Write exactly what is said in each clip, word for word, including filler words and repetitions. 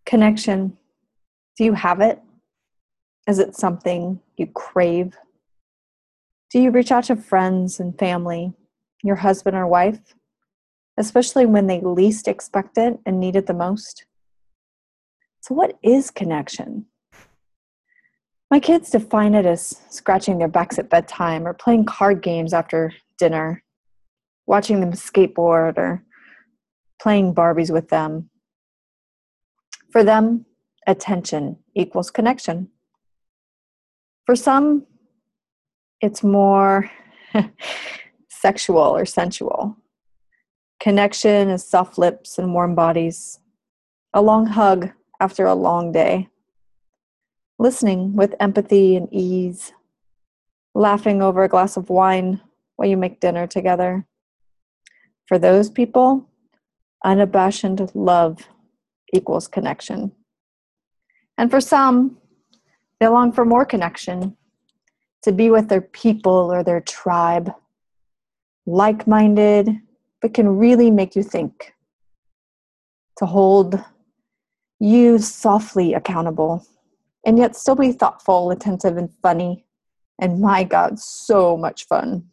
Connection. Do you have it? Is it something you crave? Do you reach out to friends and family, your husband or wife, especially when they least expect it and need it the most? So what is connection? My kids define it as scratching their backs at bedtime or playing card games after dinner, watching them skateboard or playing Barbies with them. For them, attention equals connection. For some, it's more sexual or sensual. Connection is soft lips and warm bodies, a long hug after a long day, listening with empathy and ease, laughing over a glass of wine while you make dinner together. For those people, unabashed love equals connection. And for some, they long for more connection, to be with their people or their tribe, like-minded, but can really make you think, to hold you softly accountable, and yet still be thoughtful, attentive, and funny, and my God, so much fun.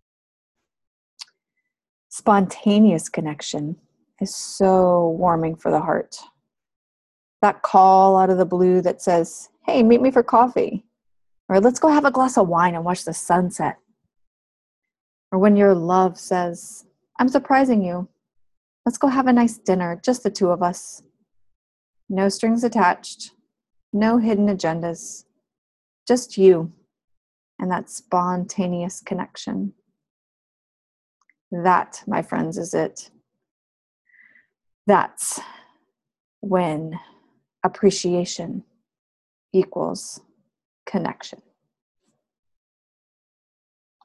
Spontaneous connection is so warming for the heart. That call out of the blue that says, hey, meet me for coffee. Or let's go have a glass of wine and watch the sunset. Or when your love says, I'm surprising you. Let's go have a nice dinner, just the two of us. No strings attached, no hidden agendas, just you and that spontaneous connection. That, my friends, is it. That's when appreciation equals connection.